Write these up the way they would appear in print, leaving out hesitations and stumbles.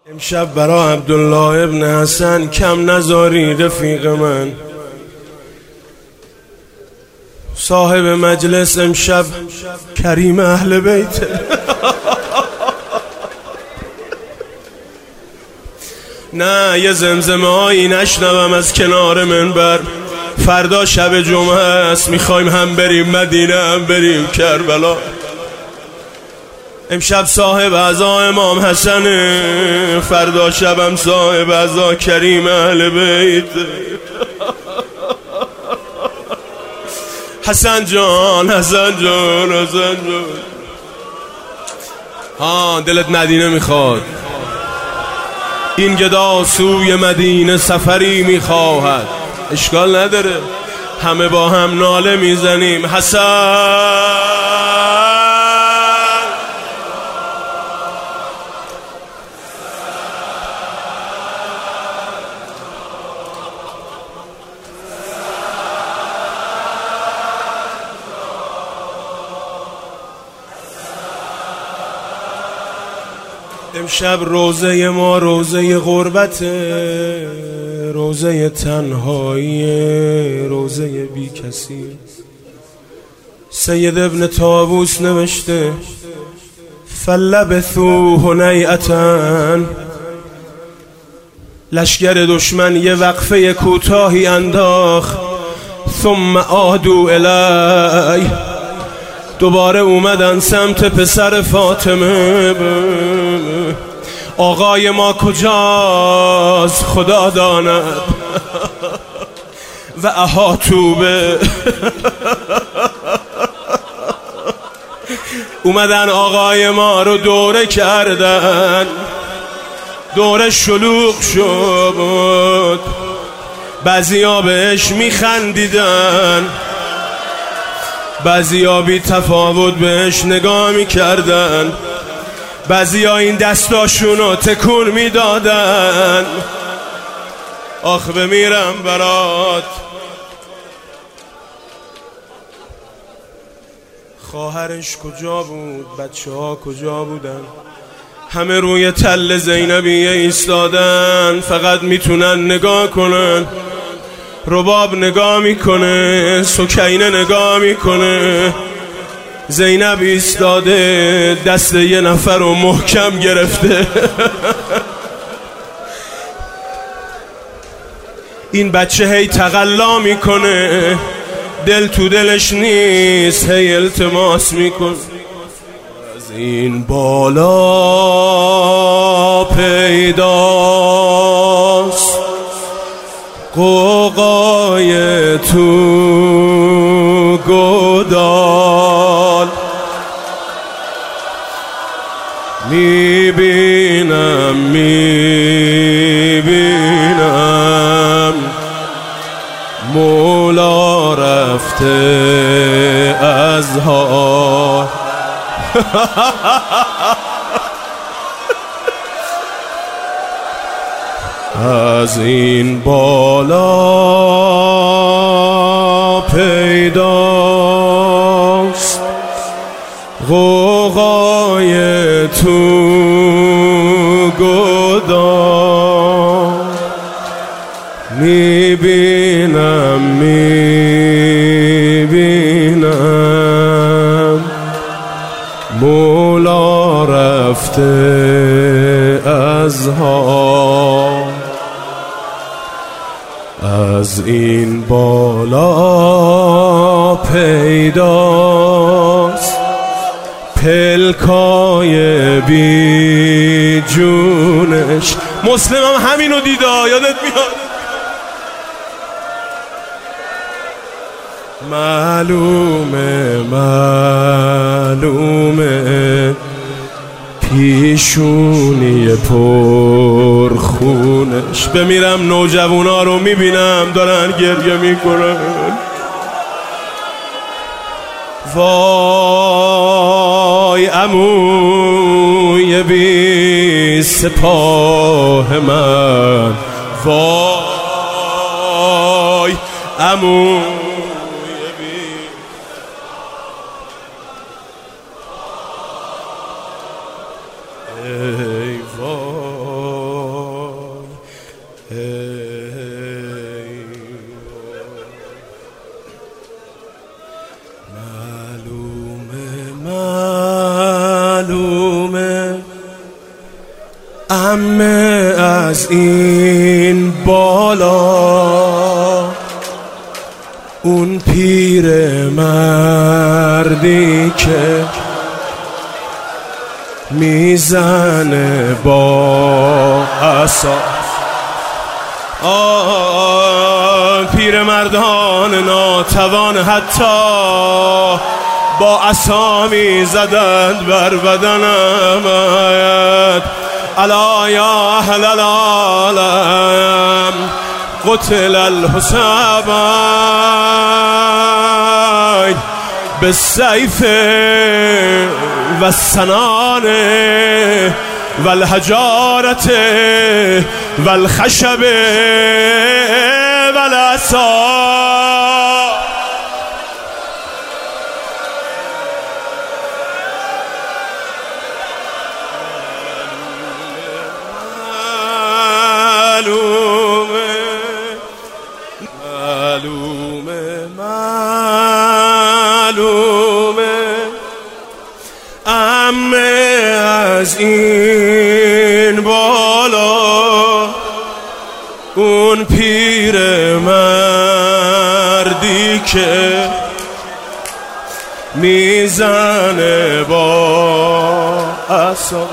امشب برا عبدالله ابن حسن کم نذاری رفیق من. صاحب مجلس امشب کریم اهل بیت. نه یه زمزمه هایی نشنوم از کنار منبر. فردا شب جمعه است، میخوایم هم بریم مدینه هم بریم کربلا. امشب صاحب عزا امام حسن، فردا شبم صاحب عزا کریم اهل بیت. حسن جان حسن جان حسن جان. ها دلت مدینه میخواد، این گدا سوی مدینه سفری میخواهد. اشکال نداره، همه با هم ناله میزنیم حسن. امشب روزه ما روزه غربت، روزه تنهایی، روزه بی کسی. سید ابن طاووس نوشته فلبثوا هنیئة، لشگر دشمن یه وقفه کوتاهی انداخت. ثم عادوا الی، دوباره اومدن سمت پسر فاطمه. آقای ما کجاست خدا داند. و احاطوا به، اومدن آقای ما رو دوره کردن. دوره شلوغ شد، بعضیا بهش میخندیدن، بعضیا بی تفاوت بهش نگاه میکردن، بعضیا این دستاشونو تکون میدادن. آخ بمیرم برات. خواهرش کجا بود؟ بچه ها کجا بودن؟ همه روی تل زینبیه ایستادن، فقط میتونن نگاه کنن. رباب نگاه میکنه، سکینه نگاه میکنه، زینب ایستاده دست یه نفر رو محکم گرفته. این بچه هی تقلا میکنه، دل تو دلش نیست، هی التماس میکنه. از این بالا پیداست قوقای تو گودال. میبینم مولا رفته از حال. از این بالا پیداست غوغای تو گدا. میبینم مولا رفته از حال. از این بالا پیداست پلکای بی جونش. مسلم هم همینو دیدا، یادت میاد؟ معلومه پیشونی پرخونش. بمیرم نوجوانا رو میبینم دارن گریه میکنن. وای عموی بی سپاه من، وای عموی بی. ای وای عمه از این بالا اون پیر مردی که میزنه با عصا، پیر مردان ناتوان حتی با عصا میزدند بر بدنم. الا یا اهل العالم قتل الحسین بالسیف و السنان و الحجارت و الخشب و العصا. عمه از این بالا اون پیر مردی که میزنه با عصا،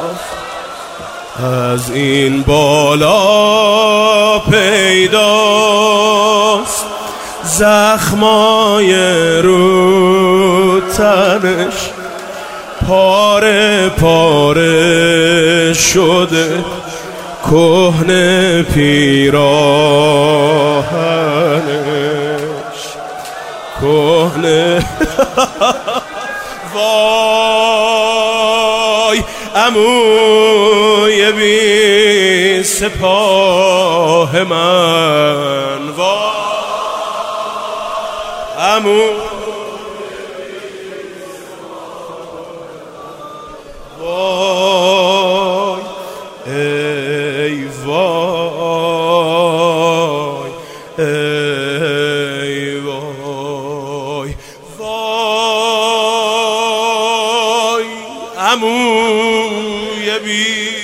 از این بالا پیداست زخمای رو تنش پاره پاره شده، کهنه پیراهنش کهنه وای عموی بی سپاه من، وای عمو وای ای وای ای وای وای عموی بی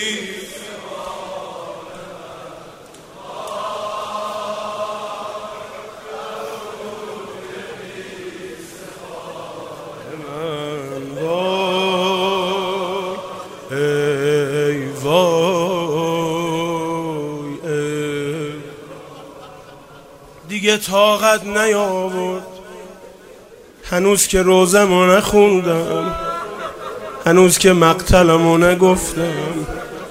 دیگه طاقت نیاورد، هنوز که روزمو نخوندم، هنوز که مقتلمو نگفتم.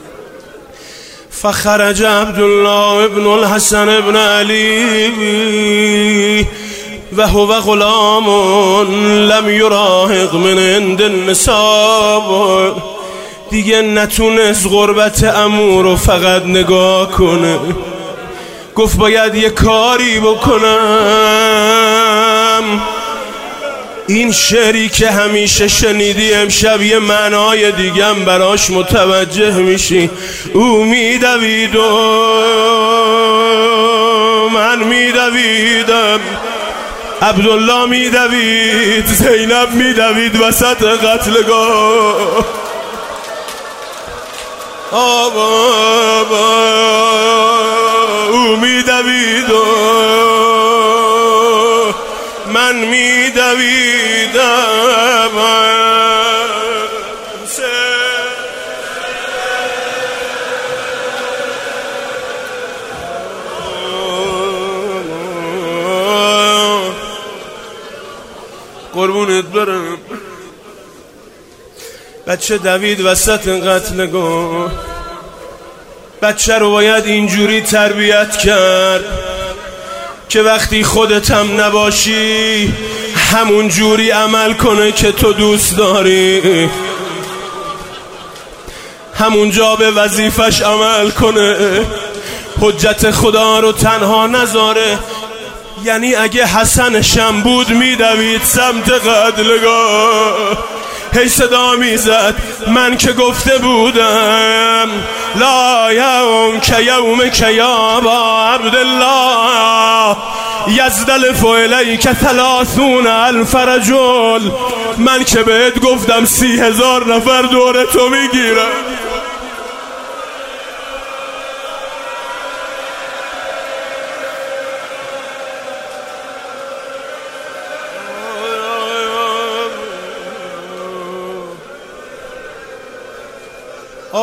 فخرج عبدالله ابن الحسن ابن علی و هو غلام لم یراهق من عند النساء. دیگه نتونست غربت عمو رو فقط نگاه کنه، گفت باید یه کاری بکنم. این شعری که همیشه شنیدی امشب یه معنای دیگم براش متوجه میشی. او میدوید و من میدویدم، عبدالله میدوید، زینب میدوید وسط قتلگاه. او میدوید و من میدویدم. قربونت برم. بچه دوید وسط قتلگاه. بچه رو باید اینجوری تربیت کرد که وقتی خودت هم نباشی همون جوری عمل کنه که تو دوست داری، همونجا به وظیفش عمل کنه، حجت خدا رو تنها نذاره. یعنی اگه حسنشم بود میدوید سمت قتلگاه، هی صدا میزد من که گفته بودم لا یوم که یوم که یا با عبدالله یزدلف الیک 30,000 رجل. من که بهت گفتم 30,000 نفر دور تو میگیرن.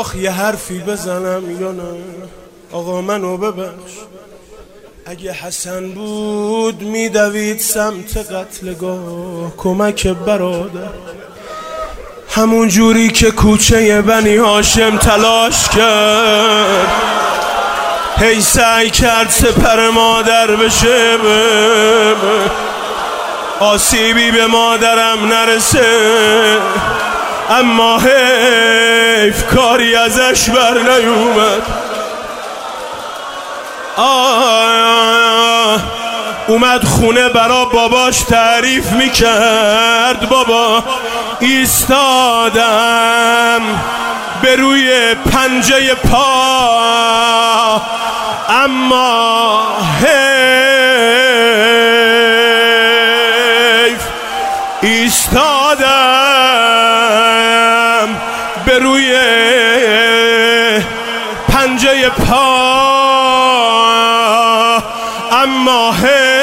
آخ یه حرفی بزنم یا نه؟ آقا منو ببخش، اگه حسن بود میدوید سمت قتلگاه کمک برادر، همون جوری که کوچه بنی هاشم تلاش کرد، هی سعی کرد سپر مادر بشه، آسیبی به مادرم نرسه، اما حیف کاری ازش بر نیومد. اومد خونه برا باباش تعریف میکرد، بابا ایستادم به روی پنجه پا، اما حیف ایستادم به روی پنجه پا، اما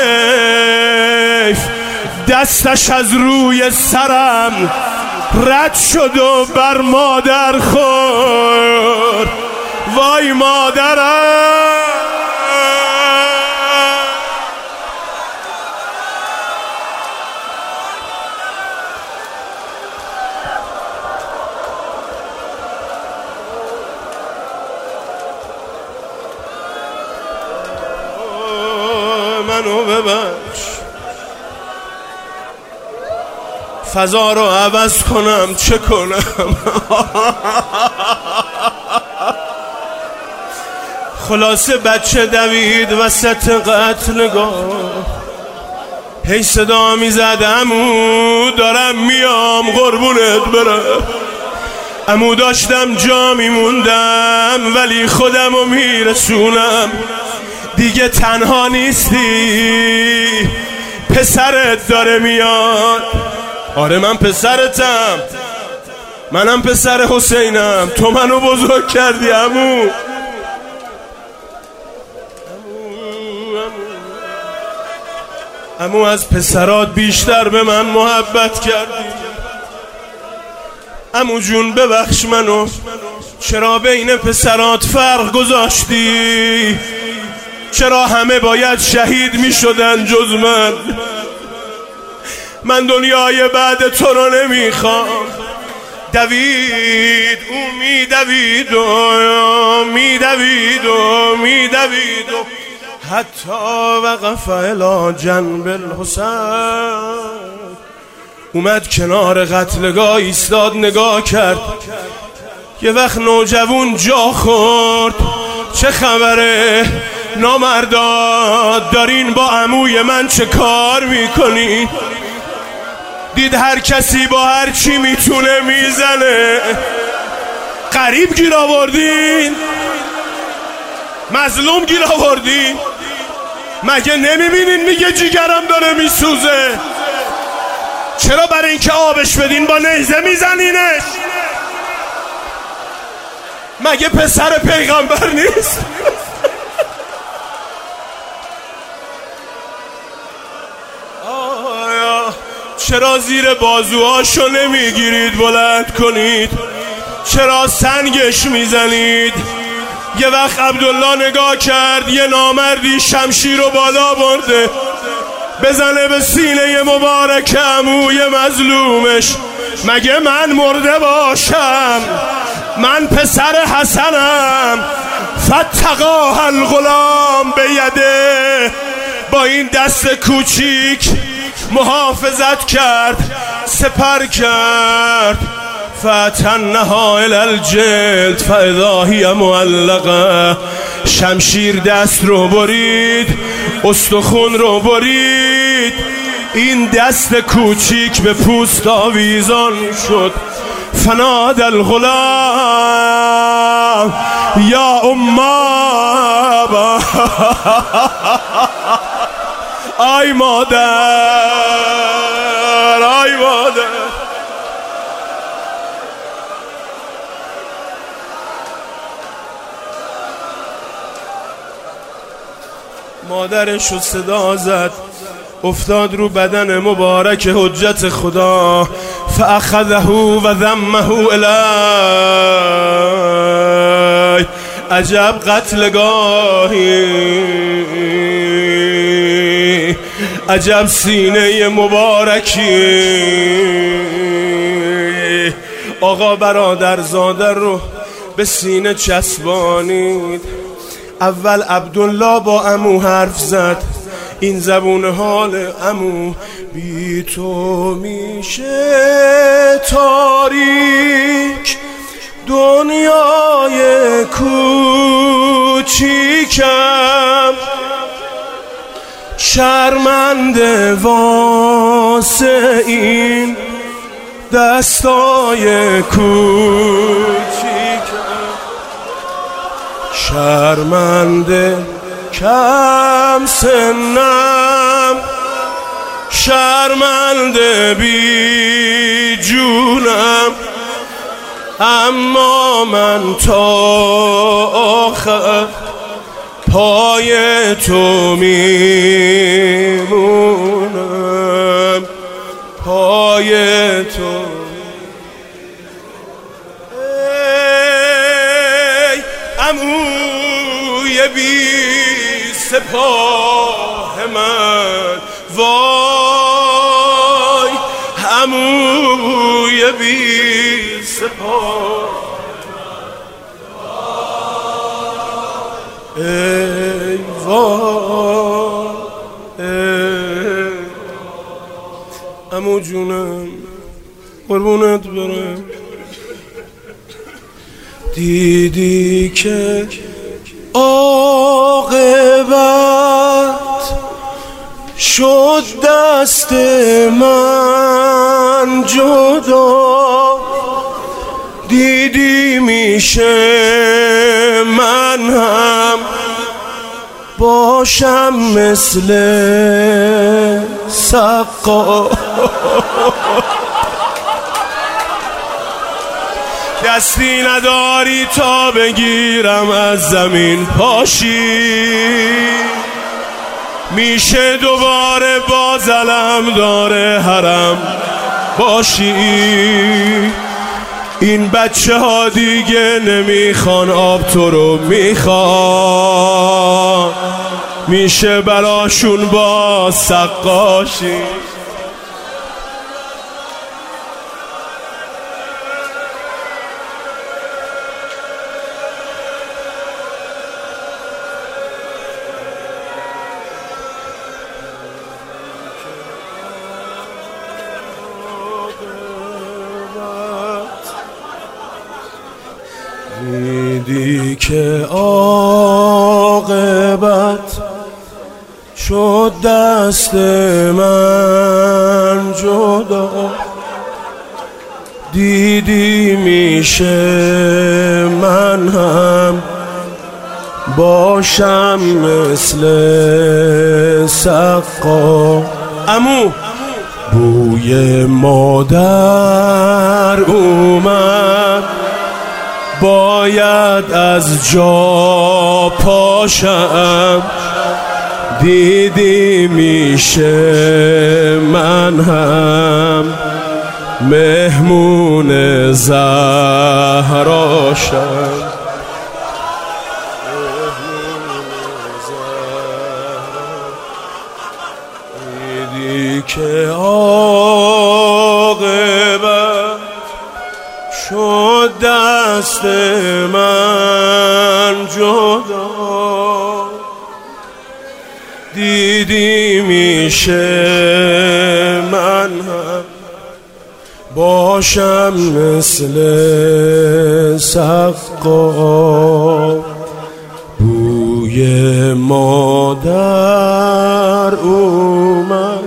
حیف دستش از روی سرم رد شد و بر مادر خورد. وای مادرم، منو ببخش، فضا رو عوض کنم چه کنم؟ خلاصه بچه دوید وسط قتلگاه، هی صدا میزد عمو دارم میام قربونت برم. عمو داشتم جا میموندم ولی خودم رو میرسونم، دیگه تنها نیستی، پسرت داره میاد. آره من پسرتم، منم پسر حسینم، تو منو بزرگ کردی عمو. عمو از پسرات بیشتر به من محبت کردی. عمو جون ببخش منو، چرا بین پسرات فرق گذاشتی؟ چرا همه باید شهید می شدن جز من؟ من دنیای بعد تو رو نمیخوام. دوید او میدوید و میدوید و میدوید و حتی وقف الی جنب الحسین، اومد کنار قتلگاه ایستاد نگاه کرد. یه وقت نوجوان جا خورد، چه خبره نامرداد، دارین با عموی من چه کار میکنین؟ دید هر کسی با هر چی میتونه میزنه. غریب گیر آوردین، مظلوم گیر آوردین. مگه نمیبینین میگه جیگرم داره میسوزه؟ چرا برای اینکه آبش بدین با نیزه میزنینش؟ مگه پسر پیغمبر نیست؟ چرا زیر بازوهاشو نمیگیرید بلند کنید؟ چرا سنگش میزنید؟ یه وقت عبدالله نگاه کرد، یه نامردی شمشیر رو بالا برده بزنه به سینه مبارک عموی مظلومش. مگه من مرده باشم؟ من پسر حسنم. فتقاه الغلام به یده، با این دست کوچیک محافظت کرد، سپر کرد. فتنها الی الجلد فاذا هی معلقه، شمشیر دست رو برید، استخون رو برید، این دست کوچیک به پوست آویزان شد. فنادى الغلام یا اما، آی مادر، آی مادر. مادرشو صدا زد، افتاد رو بدن مبارک حجت خدا، فاخذه و ذمه الیه. عجب قتلگاهی، عجب سینه مبارکی. آقا برادرزاده رو به سینه چسبانید. اول عبدالله با عمو حرف زد، این زبون حال عمو: بی تو میشه تاریک دنیای کوچیکم، شرمنده واسه این دستای کوچیکم، شرمنده کم سنم، شرمنده بی جونم، اما من تا آخر پای تو میمونم، پای تو. ای عموی بی سپاه من، وای عموی بی سپاه، ای وای عمو جونم قربونت برم. دیدی که عاقبت شد دست من جدا، دیدی میشه من هم باشم مثل سقا. دستی نداری تا بگیرم از زمین پاشی، میشه دوباره باز علم داره حرم باشی. این بچه ها دیگه نمیخوان آب، تو رو میخوان، میشه براشون با سقاشی. دیدی که عاقبت شد دست من جدا، دیدی میشه من هم باشم مثل سقا. عمو بوی مادر اومد، باید از جا پاشم، دیدی میشه من هم مهمون زهراشم. دیدی که عاقبت شد دست من جدا، دیدی میشه من هم باشم مثل سقا. بوی مادر اومد،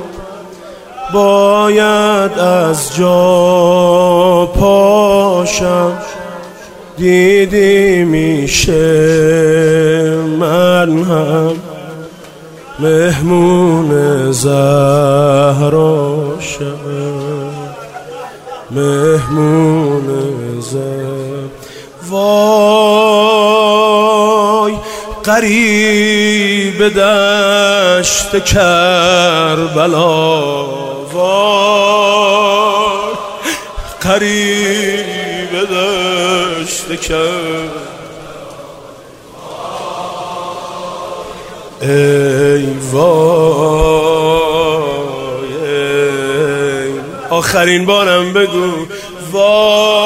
باید از جا پاشم، دیدی میشه من هم مهمون زهراشم، مهمون زهر. وای غریب دشت کربلا، وای غریب دشت کربلا، ای وای آخرین بارم بگو وای